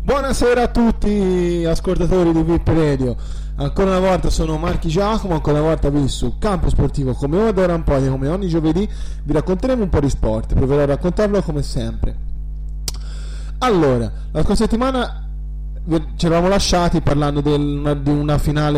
Buonasera a tutti ascoltatori di VIP Radio. Ancora una volta sono Marchi Giacomo, ancora una volta vi su Campo Sportivo come ora un po' come ogni giovedì vi racconteremo un po' di sport, proverò a raccontarlo come sempre. Allora, la scorsa settimana ci eravamo lasciati parlando di una finale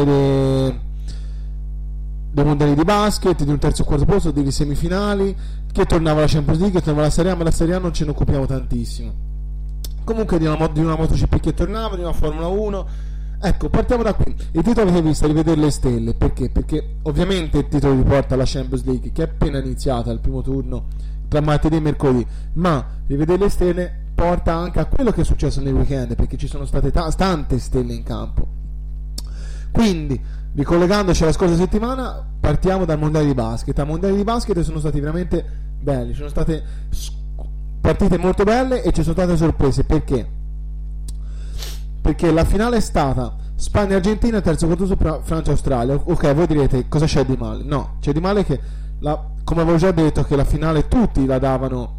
dei mondiali di basket, di un terzo e quarto posto, delle semifinali, che tornava la Champions League, che tornava la Serie A, ma la Serie A non ce ne occupiamo tantissimo. Comunque di una MotoGP che tornava, di una Formula 1. Ecco, partiamo da qui. Il titolo avete visto, rivedere le stelle. Perché? Perché ovviamente il titolo riporta alla Champions League, che è appena iniziata il primo turno tra martedì e mercoledì, ma rivedere le stelle porta anche a quello che è successo nel weekend, perché ci sono state tante stelle in campo. Quindi, ricollegandoci alla scorsa settimana, partiamo dal mondiale di basket. Ai mondiali di basket sono stati veramente belli, sono state partite molto belle e ci sono state sorprese. Perché? Perché la finale è stata Spagna-Argentina, terzo quarto Francia-Australia. Ok, voi direte cosa c'è di male? No, c'è di male che come avevo già detto, che la finale tutti la davano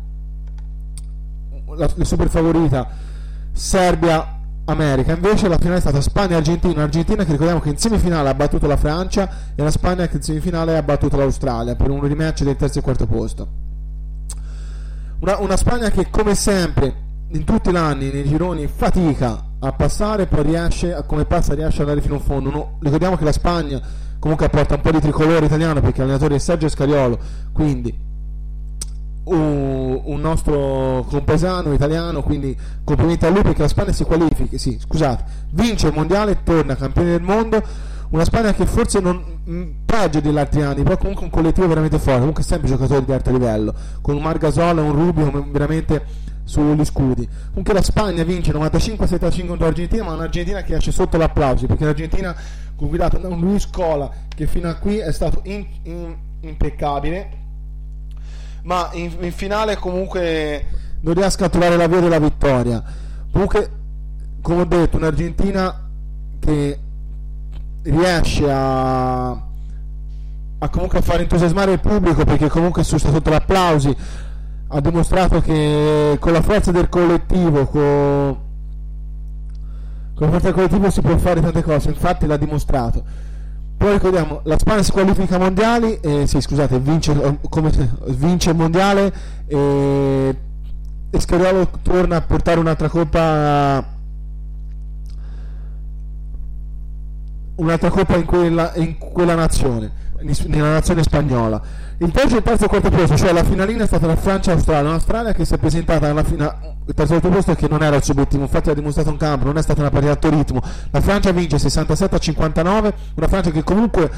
la super favorita Serbia-America, invece la finale è stata Spagna-Argentina. Argentina che ricordiamo che in semifinale ha battuto la Francia e la Spagna che in semifinale ha battuto l'Australia per un rematch del terzo e quarto posto. Una Spagna che come sempre in tutti gli anni nei gironi fatica a passare, poi riesce ad andare fino in fondo. Ricordiamo che la Spagna comunque porta un po' di tricolore italiano, perché l'allenatore è Sergio Scariolo, quindi un nostro compaesano italiano, quindi complimenti a lui, perché la Spagna si qualifica, vince il mondiale, torna campione del mondo. Una Spagna che forse non peggio degli altri anni, però comunque un collettivo veramente forte, comunque sempre giocatori di alto livello, con un Margasol e un Rubio veramente sugli scudi. Comunque la Spagna vince 95-75 contro l'Argentina, ma un'Argentina che esce sotto l'applauso, perché l'Argentina guidata da un Luis Scola che fino a qui è stato impeccabile, ma in finale comunque non riesco a trovare la via della vittoria. Comunque, come ho detto, un'Argentina che riesce a comunque a far entusiasmare il pubblico, perché comunque sono stato sotto l'applausi, ha dimostrato che con la forza del collettivo si può fare tante cose, infatti l'ha dimostrato. Poi ricordiamo, la Spagna si qualifica ai mondiali, vince il mondiale, e Scariolo torna a portare un'altra coppa in quella nazione, nella nazione spagnola. Il terzo e quarto posto, cioè la finalina, è stata la Francia-Australia, un'Australia che si è presentata alla finale. Il terzo e quarto posto è che non era il suo obiettivo, infatti ha dimostrato in campo, non è stata una partita a alto ritmo. La Francia vince 67-59, una Francia che comunque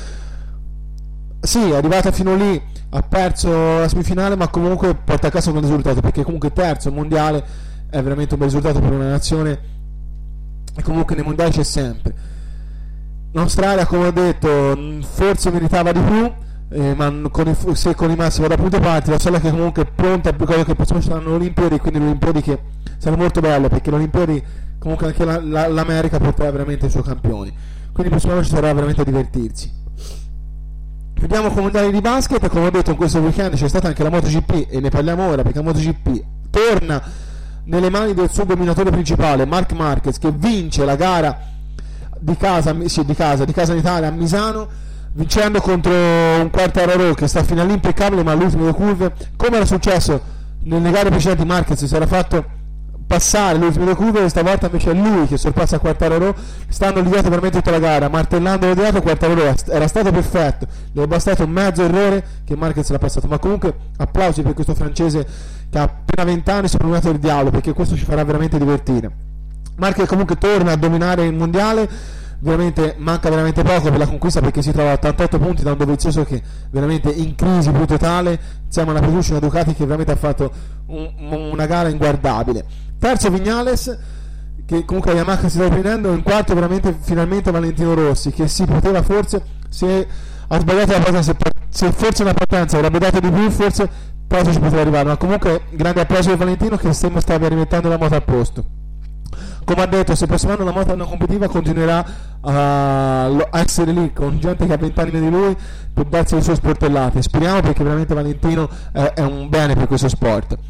è arrivata fino lì, ha perso la semifinale, ma comunque porta a casa un buon risultato, perché comunque terzo mondiale è veramente un bel risultato per una nazione, e comunque nei mondiali c'è sempre. L'Australia, come ho detto, forse meritava di più, ma con i massimi da punto parti. L'Australia che comunque è pronta per quello che possono stare alle Olimpiadi, quindi le Olimpiadi che saranno molto belle, perché le Olimpiadi comunque anche l'America porterà veramente i suoi campioni, quindi per ci sarà veramente a divertirsi. Vediamo con i mondiali di basket. Come ho detto, in questo weekend c'è stata anche la MotoGP, e ne parliamo ora, perché la MotoGP torna nelle mani del suo dominatore principale, Marc Marquez, che vince la gara di casa in Italia, a Misano, vincendo contro un Quartararo che sta fino all'impeccabile, ma all'ultimo due curve, come era successo nelle gare precedenti. Marquez si era fatto passare l'ultimo due curve, e stavolta invece è lui che sorpassa Quartararo. Stanno lidiando veramente tutta la gara, martellando l'odiato. Quartararo era stato perfetto, gli è bastato un mezzo errore che Marquez l'ha passato. Ma comunque applausi per questo francese che ha appena 20 anni, sono il diavolo, perché questo ci farà veramente divertire. Marquez comunque torna a dominare il mondiale, manca veramente poco per la conquista, perché si trova a 88 punti da un Dovizioso che veramente in crisi più totale, insieme alla Petrucci, una Ducati che veramente ha fatto una gara inguardabile. Terzo Viñales, che comunque la Yamaha si sta riprendendo. In quarto finalmente Valentino Rossi, che si poteva forse, se ha sbagliato la partenza, se forse una partenza avrebbe dato di più, forse ci poteva arrivare, ma comunque grande applauso per Valentino, che sembra stava rimettendo la moto a posto. Come ha detto, se il prossimo anno la moto non competitiva continuerà a essere lì con gente che ha 20 anni meno di lui per darsi le sue sportellate. Speriamo, perché veramente Valentino è un bene per questo sport.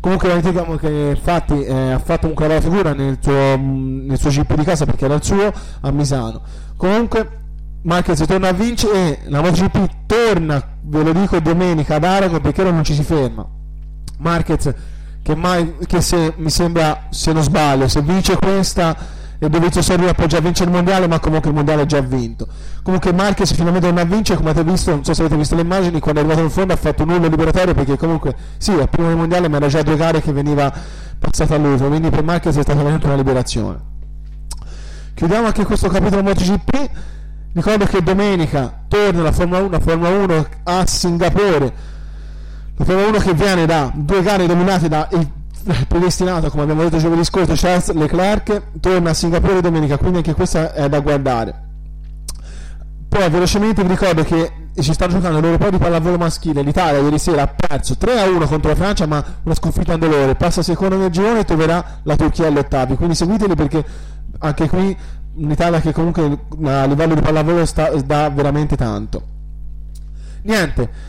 Comunque diciamo che infatti ha fatto comunque la figura nel suo GP di casa, perché era il suo, a Misano. Comunque Marquez torna a vincere e la MotoGP torna, ve lo dico, domenica ad Aragon, perché ora non ci si ferma. Marquez che se mi sembra, se non sbaglio, se vince questa e Dovizioso arriva poi già a vincere il mondiale, ma comunque il mondiale è già vinto. Comunque Marquez finalmente torna a vincere, come avete visto, non so se avete visto le immagini, quando è arrivato in fondo ha fatto un nullo liberatorio, perché comunque sì, al primo del mondiale, ma era già 2 gare che veniva passata all'ultimo, quindi per Marquez è stata veramente una liberazione. Chiudiamo anche questo capitolo MotoGP. Ricordo che domenica torna la Formula 1 a Singapore, la Formula 1 che viene da 2 gare dominate da il predestinato, come abbiamo detto giovedì scorso, Charles Leclerc, torna a Singapore domenica, quindi anche questa è da guardare. Poi velocemente vi ricordo che ci sta giocando l'Europeo di pallavolo maschile. L'Italia ieri sera ha perso 3-1 contro la Francia, ma una sconfitta in dolore, passa secondo nel girone e troverà la Turchia agli ottavi, quindi seguiteli, perché anche qui un'Italia che comunque a livello di pallavolo dà veramente tanto. Niente,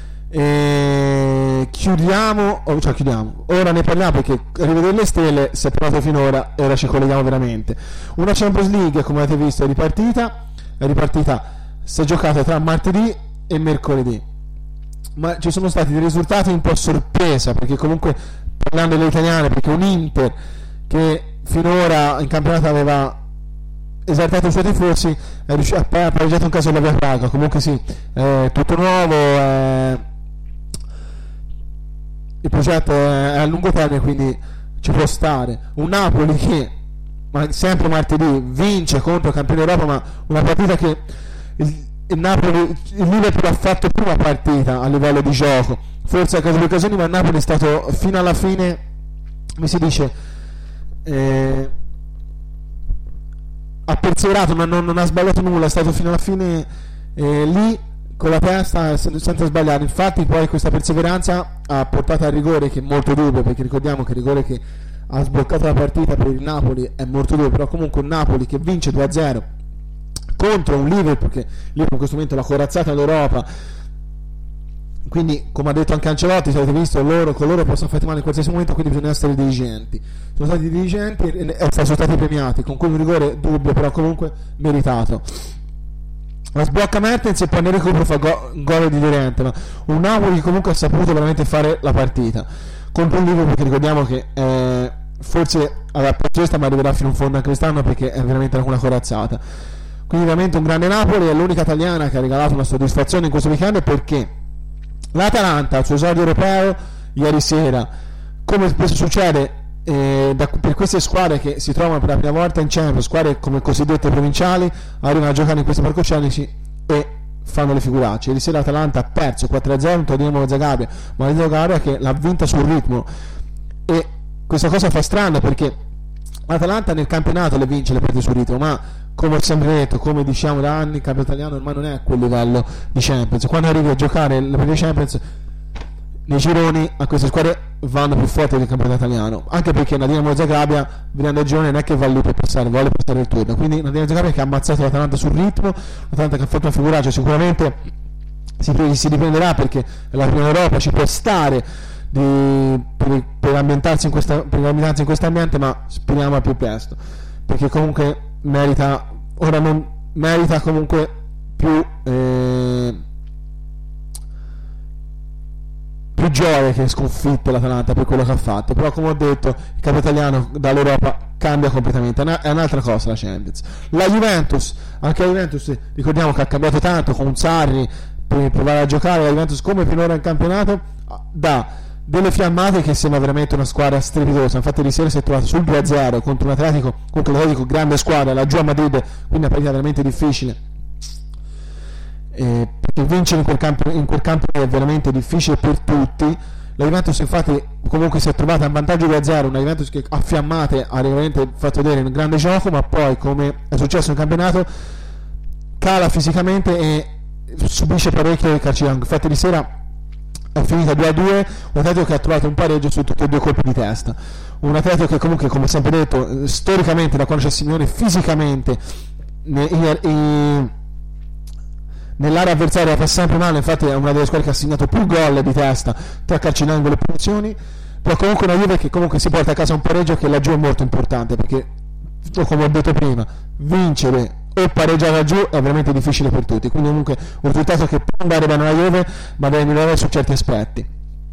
chiudiamo, ora ne parliamo, perché rivedere le stelle si è provato finora e ora ci colleghiamo veramente. Una Champions League, come avete visto, è ripartita, si è giocata tra martedì e mercoledì, ma ci sono stati dei risultati un po' sorpresa, perché comunque, parlando delle italiane, perché un Inter che finora in campionato aveva esaltato i suoi tifosi ha pareggiato un caso della Via Praga. Comunque sì, tutto nuovo, il progetto è a lungo termine, quindi ci può stare. Un Napoli che sempre martedì vince contro il campione d'Europa, ma una partita che il Liverpool ha fatto prima partita a livello di gioco, forse a causa delle occasioni, ma il Napoli è stato fino alla fine, mi si dice, ha perseverato, ma non ha sbagliato nulla, è stato fino alla fine lì con la testa senza sbagliare. Infatti poi questa perseveranza ha portato al rigore, che è molto dubbio, perché ricordiamo che il rigore che ha sbloccato la partita per il Napoli è molto dubbio, però comunque un Napoli che vince 2-0 contro un Liverpool che Liverpool in questo momento è la corazzata d'Europa, quindi come ha detto anche Ancelotti, se avete visto, con loro possono fare male in qualsiasi momento, quindi bisogna essere diligenti. Sono stati diligenti e sono stati premiati con quel rigore dubbio, però comunque meritato. La sblocca Mertens e poi nel recupero fa gol di Llorente, ma un Napoli che comunque ha saputo veramente fare la partita contro un Liverpool che ricordiamo che forse alla protesta, ma arriverà fino in fondo anche quest'anno, perché è veramente una corazzata. Quindi veramente un grande Napoli, è l'unica italiana che ha regalato una soddisfazione in questo weekend, perché l'Atalanta al suo esordio europeo ieri sera, come spesso succede per queste squadre che si trovano per la prima volta in Champions, squadre come cosiddette provinciali, arrivano a giocare in questi palcoscenici e fanno le figuracce. Ieri sera l'Atalanta ha perso 4-0 contro Dinamo Zagabria, ma Dinamo Zagabria che l'ha vinta sul ritmo, e questa cosa fa strano, perché l'Atalanta nel campionato le vince le partite sul ritmo, ma come ho sempre detto, come diciamo da anni, il campionato italiano ormai non è a quel livello di Champions. Quando arrivi a giocare le partite Champions, nei gironi a queste squadre vanno più forti del campionato italiano, anche perché la Dinamo Zagabria venendo al girone non è che va lì per passare, vuole passare il turno. Quindi la Dinamo Zagabria che ha ammazzato l'Atalanta sul ritmo, l'Atalanta che ha fatto una figuraccia, sicuramente si riprenderà, perché la prima Europa ci può stare per ambientarsi in questo ambiente, ma speriamo al più presto, perché comunque merita comunque più gioia che sconfitte l'Atalanta per quello che ha fatto. Però come ho detto, il campionato italiano dall'Europa cambia completamente, è un'altra cosa la Champions. La Juventus, anche la Juventus ricordiamo che ha cambiato tanto con Sarri per provare a giocare. La Juventus come finora in campionato dà delle fiammate che sembra veramente una squadra strepitosa. Infatti ieri sera si è trovato sul 2-0 contro un Atletico, contro l'Atletico grande squadra, la giù a Madrid, quindi una partita veramente difficile, perché vincere in quel campo è veramente difficile per tutti. La Juventus infatti comunque si è trovata in vantaggio 2-0, una Juventus che a fiammate ha veramente fatto vedere un grande gioco, ma poi, come è successo in campionato, cala fisicamente e subisce parecchio calci d'angolo. Infatti di sera è finita 2-2, un Atletico che ha trovato un pareggio su tutti e due colpi di testa, un Atletico che comunque, come sempre detto, storicamente da quando c'è Simeone, fisicamente nell'area avversaria fa sempre male. Infatti è una delle squadre che ha segnato più gol di testa tra calci d'angolo e punizioni. però comunque una Juve che comunque si porta a casa un pareggio, che laggiù è molto importante, perché come ho detto prima, vincere o pareggiare laggiù è veramente difficile per tutti, quindi comunque un risultato che può andare bene alla Juve ma deve migliorare su certi aspetti.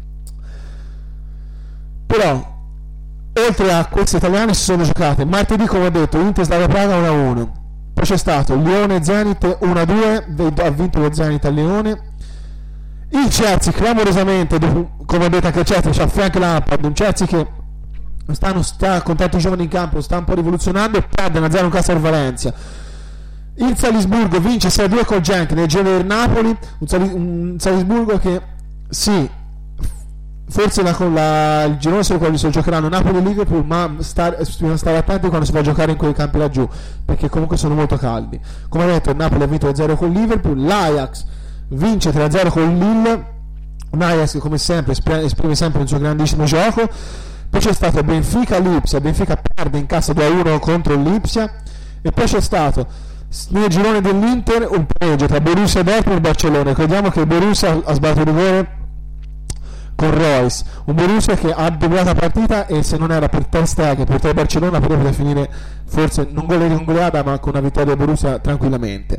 Però oltre a queste italiane si sono giocate martedì, come ho detto, Inter Slavia Praga 1-1, poi c'è stato Lione Zenit 1-2, ha vinto lo Zenit al Lione. Il Chelsea clamorosamente, come ho detto anche il Chelsea, c'ha Frank Lampard, un Chelsea che sta con tanti giovani in campo, sta un po' rivoluzionando, e perde 1-0 in casa al Valencia. Il Salisburgo vince 6-2 col Genk nel giro del Napoli, un Salisburgo che sì, forse il girone solo quello si giocheranno Napoli e Liverpool, ma bisogna stare attenti quando si va a giocare in quei campi laggiù, perché comunque sono molto caldi. Come ho detto, il Napoli ha vinto 0 con Liverpool, l'Ajax vince 3-0 con Lille, un Ajax che come sempre esprime sempre il suo grandissimo gioco. Poi c'è stato Benfica-Lipsia, Benfica perde in casa 2-1 contro il Lipsia, e poi c'è stato nel girone dell'Inter un pareggio tra Borussia Dortmund e Barcellona. Ricordiamo che Borussia ha sbagliato il rigore con Royce, un Borussia che ha dominato la partita, e se non era per Ter Stegen, per Ter Barcellona, potrebbe finire forse non goleata ma con una vittoria Borussia tranquillamente.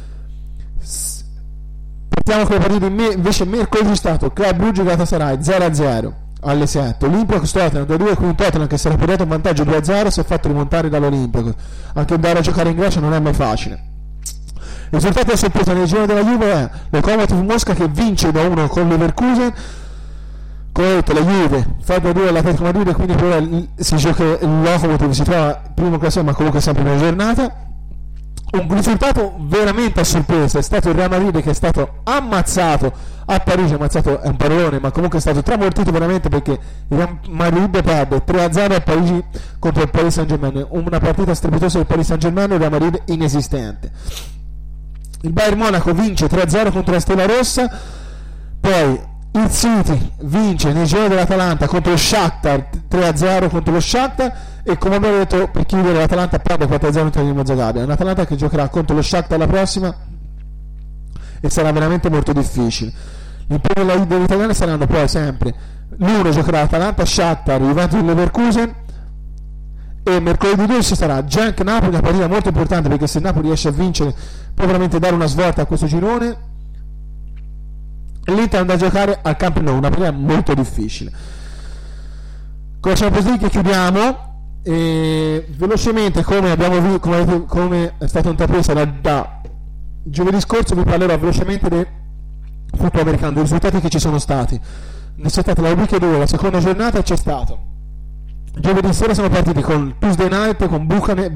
Partiamo con le partite invece mercoledì. È stato Club Brugge Galatasaray 0-0 alle 7, Olympiacos Tottenham 2-2, con un Tottenham che si era portato un vantaggio 2-0, si è fatto rimontare dall'Olympiacos. Anche andare a giocare in Grecia non è mai facile. Il risultato è sorpresa nel giro della Juve è Lokomotiv Mosca che vince 2-1 con Leverkusen. Come ho detto, la Juve fa 2-2 all'Atletico Madrid, quindi poi si gioca, il Lokomotiv si trova primo classificato ma comunque sempre nella giornata. Un risultato veramente a sorpresa è stato il Real Madrid, che è stato ammazzato a Parigi. Ammazzato è un parolone, ma comunque è stato tramortito veramente, perché il Real Madrid perde 3-0 a Parigi contro il Paris Saint-Germain, una partita strepitosa del Paris Saint-Germain, il Real Madrid inesistente. Il Bayern Monaco vince 3-0 contro la Stella Rossa. Poi il City vince nel giro dell'Atalanta contro lo Shakhtar 3-0 contro lo Shakhtar, e come abbiamo detto, per chiudere, l'Atalanta perde 4-0 contro il Dinamo Zagabria. È un'Atalanta che giocherà contro lo Shakhtar la prossima e sarà veramente molto difficile. Gli impegni degli italiani saranno poi sempre l'1 giocherà l'Atalanta, Shakhtar, Juventus e Leverkusen, e mercoledì 2 ci sarà Genk Napoli, una partita molto importante, perché se Napoli riesce a vincere può veramente dare una svolta a questo girone. L'Inter andrà a giocare al Camp Nou, una partita molto difficile. Con la Champions League chiudiamo, e velocemente, come è stata intrapresa da giovedì scorso, vi parlerò velocemente del football americano, dei risultati che ci sono stati. Ne c'è stata la rubrica 2, la seconda giornata, e c'è stato giovedì sera sono partiti con Tuesday Night, con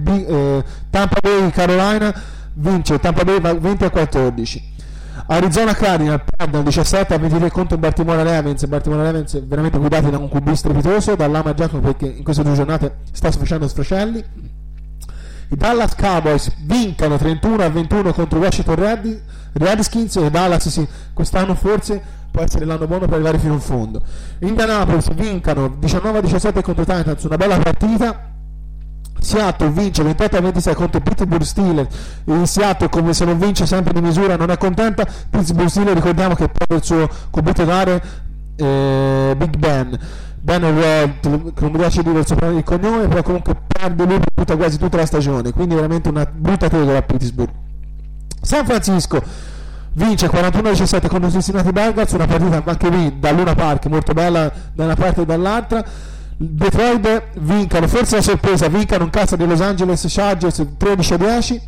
Tampa Bay Carolina, vince Tampa Bay 20-14. Arizona Cardinal perde 17-23 contro Baltimore Ravens. Veramente guidati da un QB strepitoso, dall'Ama Giacomo, perché in queste 2 giornate sta facendo sfracelli. I Dallas Cowboys vincono 31-21 contro Washington Redskins, e Dallas quest'anno forse può essere l'anno buono per arrivare fino in fondo. Indianapolis vincono 19-17 contro Titans, una bella partita. Seattle vince 28-26 contro Pittsburgh Steelers. Il Seattle, come se non vince sempre di misura, non è contenta. Pittsburgh Steelers, ricordiamo che perde il suo competitore Big Ben, non mi piace dire il cognome, però comunque perde lui per quasi tutta la stagione, quindi veramente una brutta tegola a Pittsburgh. San Francisco vince 41-17 contro i Cincinnati Bengals, una partita anche lì da Luna Park molto bella da una parte e dall'altra. Detroit vincono, forse la sorpresa, vincono in casa dei Los Angeles Chargers 13-10.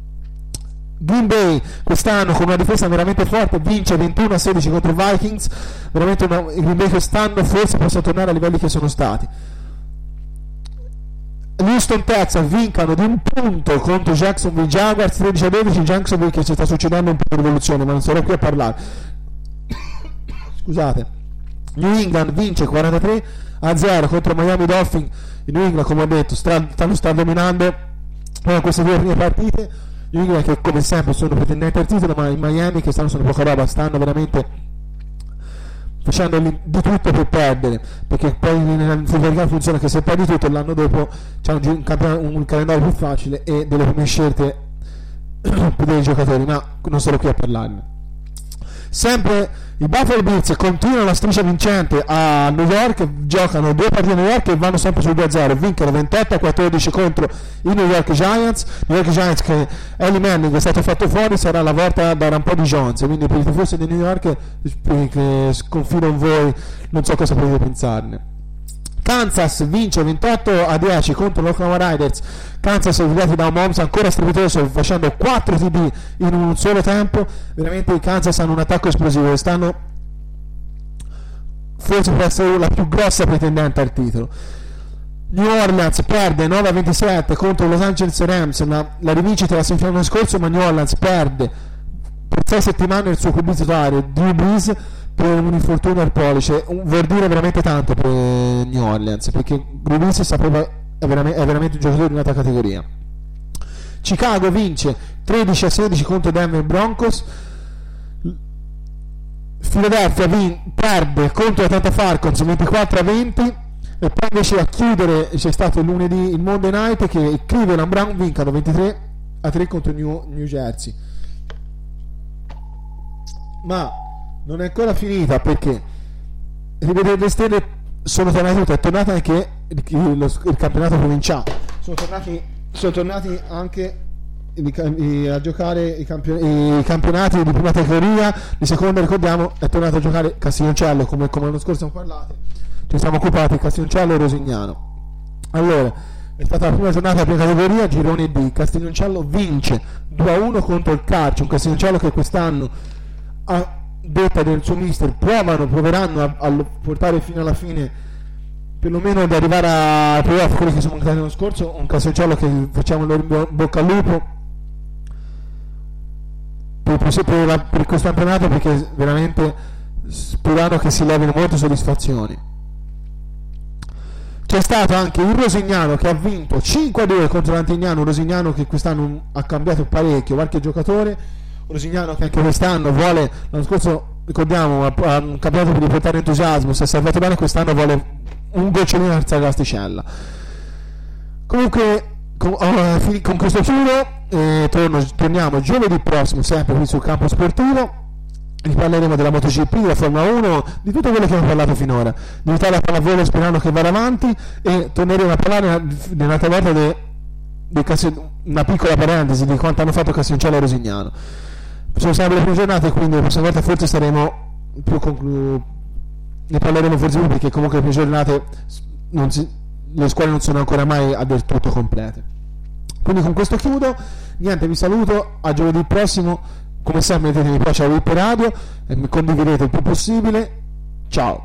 Green Bay quest'anno con una difesa veramente forte vince 21-16 contro i Vikings, veramente il Green Bay quest'anno forse possa tornare ai livelli che sono stati. Houston Texans vincono di un punto contro Jacksonville Jaguars 13-12, Jacksonville che ci sta succedendo un po' di rivoluzione, ma non sarò qui a parlare. Scusate. New England vince 43-0 contro Miami Dolphins. Il New England, come ho detto, sta dominando queste 2 prime partite. New England che come sempre sono pretendenti al titolo, ma i Miami che sono poca roba, stanno veramente facendo di tutto per perdere, perché poi nel football funziona che se perdi tutto l'anno dopo c'è un calendario più facile e delle prime scelte per dei giocatori, ma non sono qui a parlarne. Sempre i Buffalo Bills continuano la striscia vincente a New York, giocano 2 partite a New York e vanno sempre sul 2-0, vincono 28-14 contro i New York Giants che Eli Manning è stato fatto fuori, sarà la volta da un po' di Jones, quindi per i tifosi di New York che sconfido in voi, non so cosa potete pensarne. Kansas vince 28-10 contro l'Oklahoma Riders. Kansas è guidato da un Mahomes ancora strepitoso, facendo 4 TD in un solo tempo. Veramente i Kansas hanno un attacco esplosivo e stanno forse per essere la più grossa pretendente al titolo. New Orleans perde 9-27 contro Los Angeles Rams, la rivincita della semifinale l'anno scorso, ma New Orleans perde per 6 settimane il suo QB titolare Drew Brees per un infortunio al pollice. Vuol dire veramente tanto per New Orleans, perché Drew Brees è veramente un giocatore di un'altra categoria. Chicago vince 13-16 contro Denver Broncos. Philadelphia perde contro Atlanta Falcons 24-20. E poi invece a chiudere c'è stato lunedì il Monday Night che i Cleveland Browns vincono 23-3 contro New Jersey. Ma non è ancora finita, perché rivedere le stelle sono tornate tutte, è tornato anche il campionato provinciale, sono tornati anche a giocare i campionati di prima categoria, di seconda ricordiamo è tornato a giocare Castiglioncello, come l'anno scorso siamo parlati, ci siamo occupati Castiglioncello e Rosignano. Allora è stata la prima giornata della prima categoria, girone D. Castiglioncello vince 2-1 contro il Carcio, un Castiglioncello che quest'anno ha detta del suo mister proveranno a portare fino alla fine, perlomeno ad arrivare ai playoff, quelli che sono mancati l'anno scorso. Un Castiglioncello che facciamo il bocca al lupo per questo campionato, perché veramente sperano che si levino molte soddisfazioni. C'è stato anche il Rosignano che ha vinto 5-2 contro l'Antignano, un Rosignano che quest'anno ha cambiato parecchio qualche giocatore, un Rosignano che anche quest'anno vuole, l'anno scorso ricordiamo ha un campionato per riportare entusiasmo, si è salvato bene, quest'anno vuole un gocciolino alzare l'asticella. Comunque con questo chiudo, torniamo giovedì prossimo sempre qui sul campo sportivo. Riparleremo della MotoGP, della Formula 1, di tutto quello che abbiamo parlato finora, di l'Italia pallavolo sperando che vada avanti, e torneremo a parlare un'altra volta una piccola parentesi di quanto hanno fatto Castiglioncello e Rosignano. Sono sempre le prime giornate, quindi la prossima volta forse saremo ne parleremo forse più, perché comunque le prime giornate le scuole non sono ancora mai del tutto complete. Quindi con questo chiudo, niente, vi saluto, a giovedì prossimo. Come sempre mettete mi piace a Whip Radio e mi condividete il più possibile. Ciao.